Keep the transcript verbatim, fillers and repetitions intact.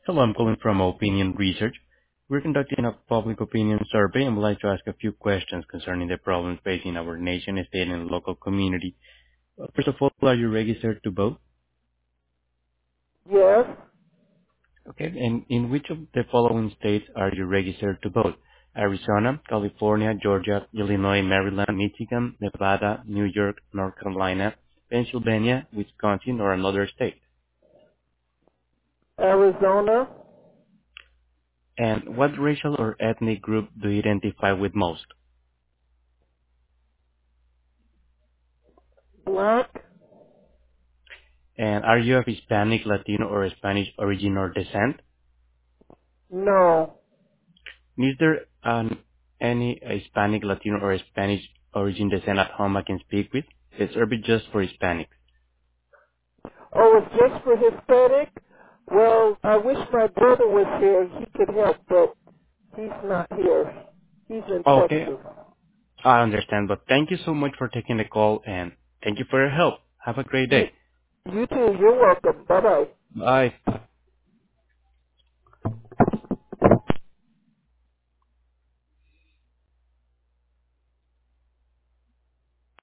Hello, I'm calling from Opinion Research. We're conducting a public opinion survey and would like to ask a few questions concerning the problems facing our nation, state, and local community. Uh, First of all, are you registered to vote? Yes. Okay, and in which of the following states are you registered to vote? Arizona, California, Georgia, Illinois, Maryland, Michigan, Nevada, New York, North Carolina, Pennsylvania, Wisconsin, or another state? Arizona. And what racial or ethnic group do you identify with most? Black. And are you of Hispanic, Latino, or Spanish origin or descent? No. Is there um, any Hispanic, Latino, or Spanish origin descent at home I can speak with? It's survey just for Hispanic. Oh, it's just for Hispanic? Well, I wish my brother was here. He could help, but he's not here. He's in Okay, Texas. I understand, but thank you so much for taking the call and thank you for your help. Have a great You, day. you too. You're welcome. Bye-bye. Bye.